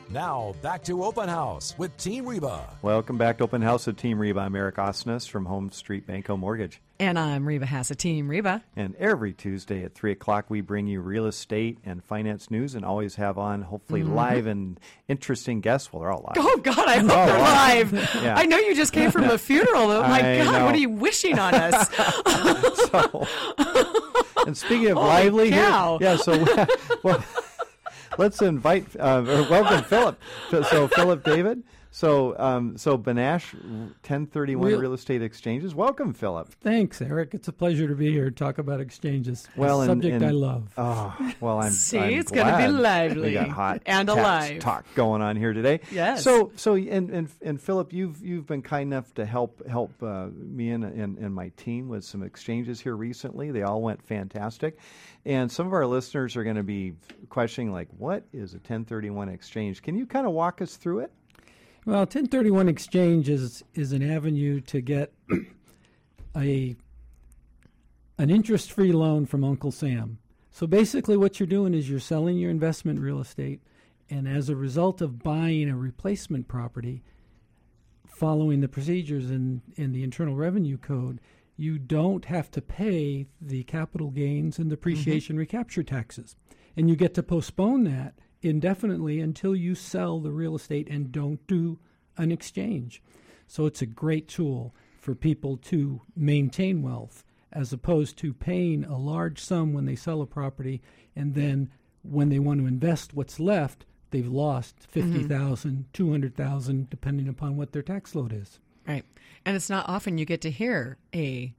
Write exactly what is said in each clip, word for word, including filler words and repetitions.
Now, back to Open House with Team Reba. Welcome back to Open House with Team Reba. I'm Eric Osnes from Home Street Banco Mortgage. And I'm Reba Hassett, Team Reba. And every Tuesday at three o'clock, we bring you real estate and finance news and always have on, hopefully, mm-hmm. live and interesting guests. Well, they're all live. Oh, God, I hope oh, they're live. Yeah. I know you just came from a funeral. Oh, my I know. God, what are you wishing on us? so, and speaking of Holy lively cow. here, yeah, so, well, let's invite, uh, or welcome Philip. So, Philip David. So, um, so Benash, ten thirty-one Real, Real Estate Exchanges. Welcome, Philip. Thanks, Eric. It's a pleasure to be here to talk about exchanges. Well, a and, subject and, I love. Oh, well, I'm See, I'm it's going to be lively. We got hot and alive talk going on here today. Yes. So, so, and and, and Philip, you've you've been kind enough to help help uh, me and, and and my team with some exchanges here recently. They all went fantastic, and some of our listeners are going to be questioning, like, what is a ten thirty-one exchange? Can you kind of walk us through it? Well, ten thirty-one exchange is is an avenue to get a an interest-free loan from Uncle Sam. So basically what you're doing is you're selling your investment real estate, and as a result of buying a replacement property, following the procedures in, in the Internal Revenue Code, you don't have to pay the capital gains and depreciation mm-hmm. recapture taxes. And you get to postpone that indefinitely until you sell the real estate and don't do an exchange. So it's a great tool for people to maintain wealth as opposed to paying a large sum when they sell a property, and then when they want to invest what's left, they've lost fifty thousand dollars, mm-hmm. two hundred thousand dollars, depending upon what their tax load is. Right. And it's not often you get to hear a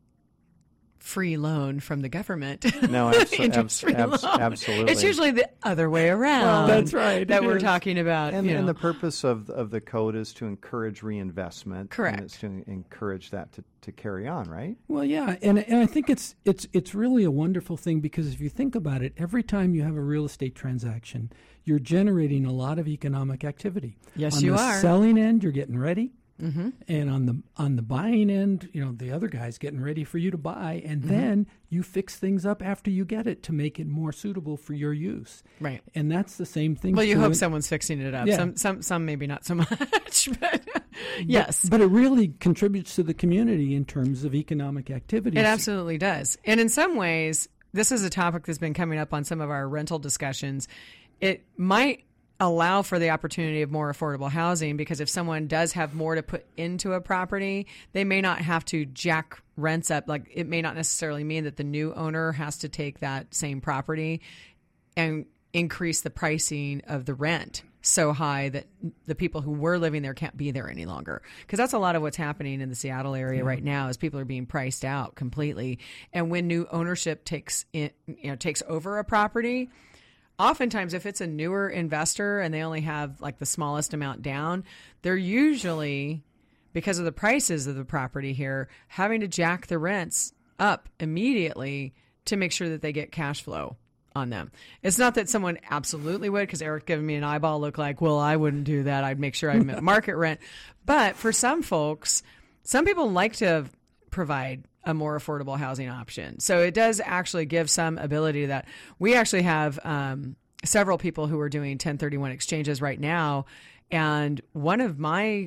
free loan from the government. No, abso- abs- abs- absolutely. It's usually the other way around. Well, that's right. That it we're is. talking about. And, you know. and the purpose of of the code is to encourage reinvestment. Correct. And it's to encourage that to, to carry on, right? Well, yeah, and and I think it's it's it's really a wonderful thing, because if you think about it, every time you have a real estate transaction, you're generating a lot of economic activity. Yes, on you the are. Selling end, you're getting ready. Mm-hmm. And on the on the buying end, you know, the other guy's getting ready for you to buy, and mm-hmm. then you fix things up after you get it to make it more suitable for your use. Right. And that's the same thing. Well, you hope in, someone's fixing it up. Yeah. Some, some, some maybe not so much, but yes. But, but it really contributes to the community in terms of economic activity. It absolutely does. And in some ways, this is a topic that's been coming up on some of our rental discussions. It might allow for the opportunity of more affordable housing, because if someone does have more to put into a property, they may not have to jack rents up. Like, it may not necessarily mean that the new owner has to take that same property and increase the pricing of the rent so high that the people who were living there can't be there any longer. Because that's a lot of what's happening in the Seattle area yeah. right now, is people are being priced out completely. And when new ownership takes in, you know, takes over a property, oftentimes, if it's a newer investor and they only have like the smallest amount down, they're usually, because of the prices of the property here, having to jack the rents up immediately to make sure that they get cash flow on them. It's not that someone absolutely would, because Eric giving me an eyeball look like, well, I wouldn't do that. I'd make sure I met market rent. But for some folks, some people like to provide a more affordable housing option. So it does actually give some ability to that. We actually have um, several people who are doing ten thirty-one exchanges right now. And one of my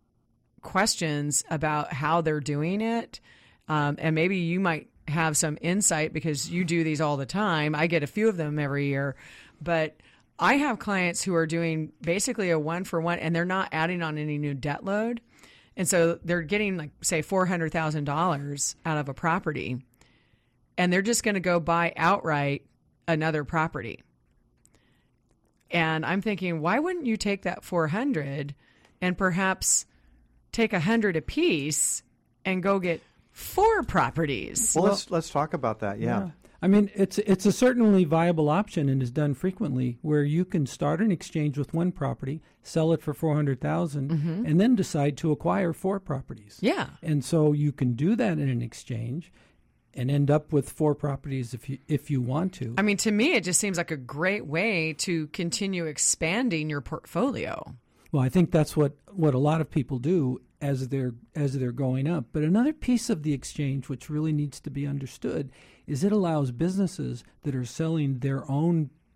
questions about how they're doing it, um, and maybe you might have some insight because you do these all the time. I get a few of them every year, but I have clients who are doing basically a one for one, and they're not adding on any new debt load. And so they're getting, like, say, four hundred thousand dollars out of a property, and they're just going to go buy outright another property. And I'm thinking, why wouldn't you take that four hundred and perhaps take one hundred apiece and go get four properties? Well, well let's let's talk about that. Yeah. yeah. I mean, it's it's a certainly viable option and is done frequently, where you can start an exchange with one property, sell it for four hundred thousand dollars, mm-hmm. and then decide to acquire four properties. Yeah. And so you can do that in an exchange and end up with four properties if you if you want to. I mean, to me, it just seems like a great way to continue expanding your portfolio. Well, I think that's what, what a lot of people do as they're as they're going up. But another piece of the exchange which really needs to be understood is it allows businesses that are selling their own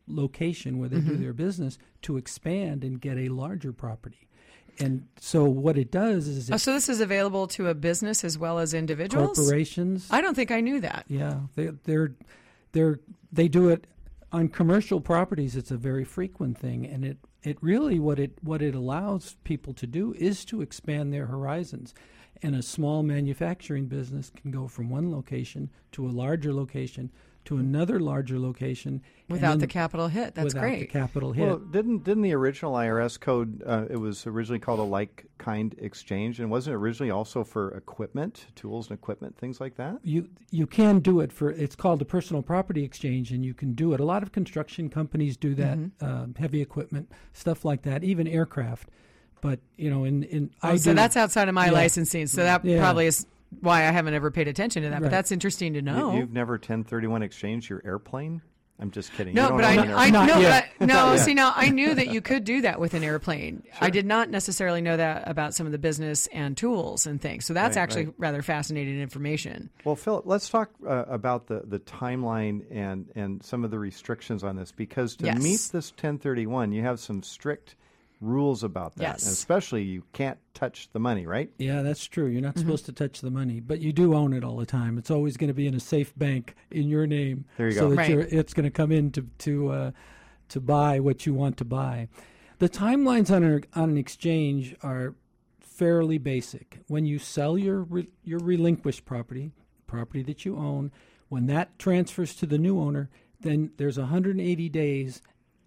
location where they Mm-hmm. do their business to expand and get a larger property. And so what it does is it Oh, so this is available to a business as well as individuals? corporations. I don't think I knew that. Yeah, they they're they're they do it on commercial properties. It's a very frequent thing, and it, it really what it what it allows people to do is to expand their horizons. And a small manufacturing business can go from one location to a larger location to another larger location and Without then the capital hit. That's without great. the capital hit. Well, didn't didn't the original I R S code? Uh, it was originally called a like kind exchange, and wasn't it originally also for equipment, tools and equipment, things like that? You you can do it for it's called a personal property exchange, and you can do it. A lot of construction companies do that, Mm-hmm. uh, heavy equipment, stuff like that, even aircraft. But you know, in in Oh, I so do, that's outside of my Yeah. licensing. So that Yeah. probably is why I haven't ever paid attention to that. But Right. that's interesting to know. You, you've never ten thirty-one exchanged your airplane? I'm just kidding. No, You don't but I, own an I airplane. Not no, yet. but I, no. Not See, yet. now I knew that you could do that with an airplane. I did not necessarily know that about some of the business and tools and things. So that's Right, actually right. rather fascinating information. Well, Philip, let's talk uh, about the, the timeline and, and some of the restrictions on this, because to Yes. meet this ten thirty-one, you have some strict rules about that. Yes. And especially you can't touch the money, right? Yeah, that's true. You're not Mm-hmm. supposed to touch the money, but you do own it all the time. It's always going to be in a safe bank in your name, There you so go. that Right. you're, it's going to come in to to uh, to buy what you want to buy. The timelines on an on an exchange are fairly basic. When you sell your re, your relinquished property, property that you own, when that transfers to the new owner, then there's one hundred eighty days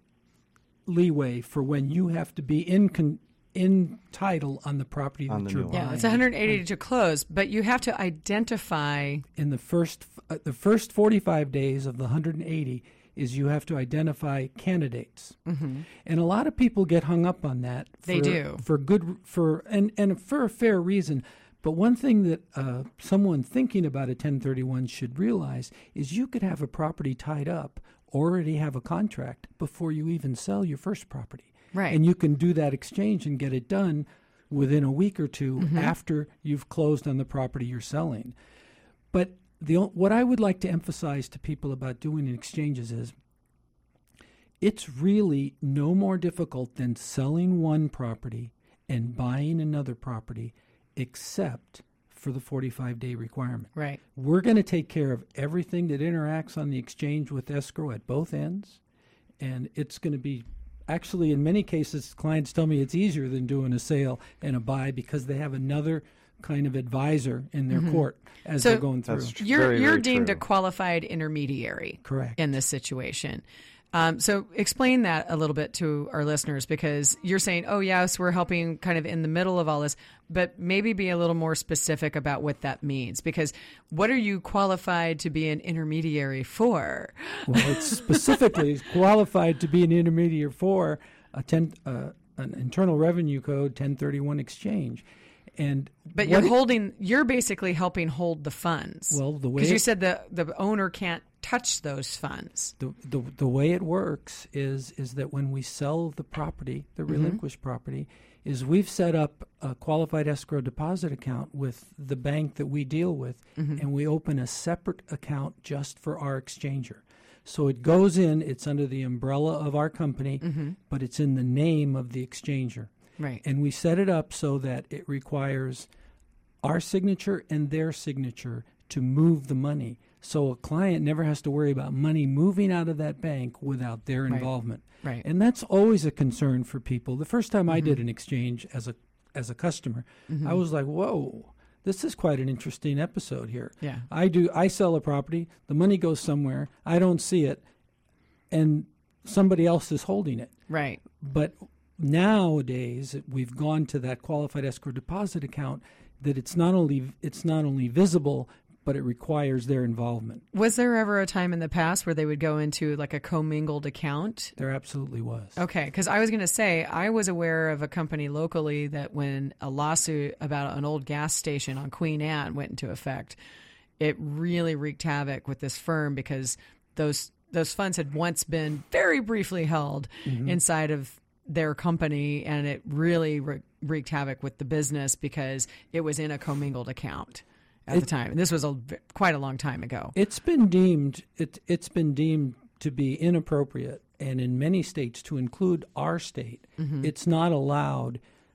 leeway for when you have to be in con, in title on the property On that the you're new owner. buying. Yeah, it's one hundred eighty to close, but you have to identify. In the first uh, the first forty-five days of the one hundred eighty is you have to identify candidates, mm-hmm. and a lot of people get hung up on that. For, They do. for good for and and for a fair reason. But one thing that uh, someone thinking about a ten thirty-one should realize is you could have a property tied up, already have a contract before you even sell your first property, Right. and you can do that exchange and get it done within a week or two Mm-hmm. after you've closed on the property you're selling. But the o- what I would like to emphasize to people about doing exchanges is it's really no more difficult than selling one property and buying another property, except for the forty-five day requirement. Right. We're going to take care of everything that interacts on the exchange with escrow at both ends, and it's going to be actually, in many cases, clients tell me it's easier than doing a sale and a buy because they have another kind of advisor in their court as So- they're going through. That's tr- You're very, you're very deemed true. a qualified intermediary. Correct. In this situation. Um, so explain that a little bit to our listeners, because you're saying, oh, yes, we're helping kind of in the middle of all this, but maybe be a little more specific about what that means, because what are you qualified to be an intermediary for? Well, it's specifically qualified to be an intermediary for a ten, uh, an Internal Revenue Code ten thirty-one exchange. And But what you're it- holding, you're basically helping hold the funds. Well, the way because you it- said the, the owner can't touch those funds. The, the the way it works is is that when we sell the property, the relinquished property, is we've set up a qualified escrow deposit account with the bank that we deal with, and we open a separate account just for our exchanger. So it goes in, it's under the umbrella of our company, but it's in the name of the exchanger. Right. And we set it up so that it requires our signature and their signature to move the money. So a client never has to worry about money moving out of that bank without their Right. involvement. Right. And that's always a concern for people. The first time I did an exchange as a as a customer, I was like, whoa, this is quite an interesting episode here. Yeah. I do I sell a property, the money goes somewhere, I don't see it, and somebody else is holding it. Right. But nowadays we've gone to that qualified escrow deposit account that it's not only it's not only visible, but it requires their involvement. Was there ever a time in the past where they would go into like a commingled account? There absolutely was. Okay, because I was going to say, I was aware of a company locally that when a lawsuit about an old gas station on Queen Anne went into effect, it really wreaked havoc with this firm because those those funds had once been very briefly held inside of their company, and it really re- wreaked havoc with the business because it was in a commingled account at the time. And this was a, quite a long time ago. It's been deemed it it's been deemed to be inappropriate, and in many states to include our state, Mm-hmm. it's not allowed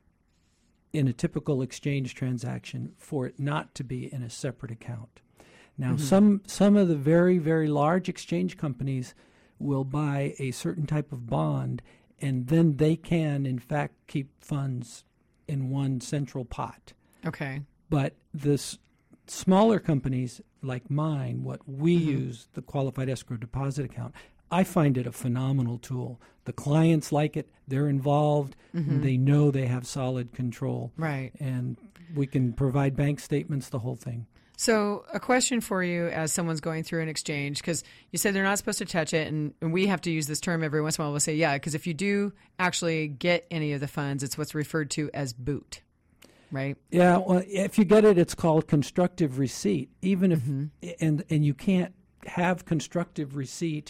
in a typical exchange transaction for it not to be in a separate account. Now, Mm-hmm. some some of the very, very large exchange companies will buy a certain type of bond, and then they can, in fact, keep funds in one central pot. Okay. But this smaller companies like mine, what we Mm-hmm. use, the qualified escrow deposit account, I find it a phenomenal tool. The clients like it, they're involved, Mm-hmm. they know they have solid control. Right. And we can provide bank statements, the whole thing. So a question for you as someone's going through an exchange, because you said they're not supposed to touch it, and, and we have to use this term every once in a while. We'll say, yeah, because if you do actually get any of the funds, it's what's referred to as boot, right? Yeah, well, if you get it, it's called constructive receipt. Even if, and and you can't have constructive receipt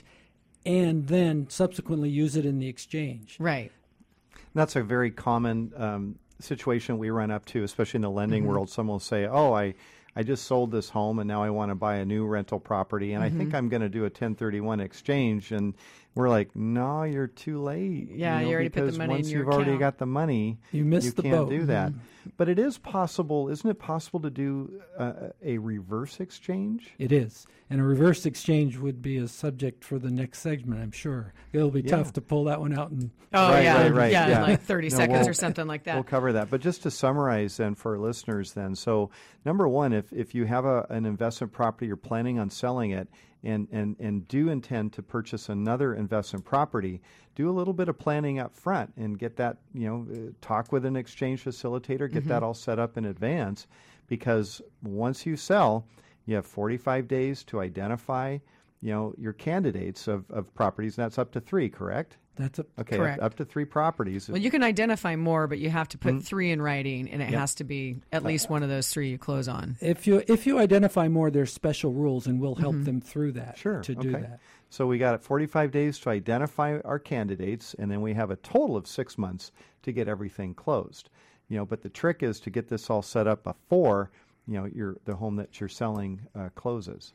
and then subsequently use it in the exchange. Right. That's a very common um, situation we run up to, especially in the lending Mm-hmm. world. Someone will say, oh, I, I just sold this home and now I want to buy a new rental property and Mm-hmm. I think I'm going to do a ten thirty-one exchange. And we're like, no, you're too late. Yeah, you already put the because money in once your you've already account. got the money, You missed you the can't boat. do that. But it is possible, isn't it possible to do uh, a reverse exchange? It is. And a reverse exchange would be a subject for the next segment, I'm sure. It'll be Yeah. tough to pull that one out. And Oh, Right, yeah. right, right, yeah, yeah. in like thirty No, seconds we'll- or something like that. We'll cover that. But just to summarize then for our listeners then, so number one, if, if you have a, an investment property, you're planning on selling it and, and, and do intend to purchase another investment property, do a little bit of planning up front and get that, you know, uh, talk with an exchange facilitator, get that all set up in advance, because once you sell, you have forty-five days to identify, you know, your candidates of, of properties, and that's up to three, correct? that's a, Okay, Correct. up, up to three properties. Well, you can identify more, but you have to put Mm-hmm. three in writing, and it has to be at least one of those three you close on. if you if you identify more, there's special rules, and we'll help them through that Sure. to do okay. that. So we got forty-five days to identify our candidates, and then we have a total of six months to get everything closed. You know, but the trick is to get this all set up before, you know, your the home that you're selling uh, closes.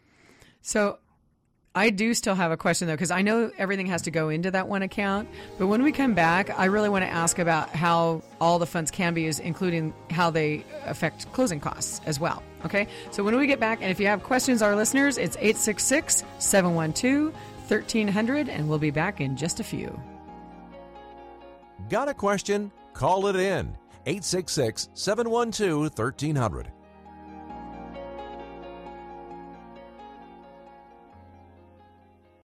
So I do still have a question, though, because I know everything has to go into that one account. But when we come back, I really want to ask about how all the funds can be used, including how they affect closing costs as well. Okay? So when we get back, and if you have questions, our listeners, it's eight six six, seven one two, one three zero zero, and we'll be back in just a few. Got a question? Call it in. eight six six, seven one two, one three zero zero.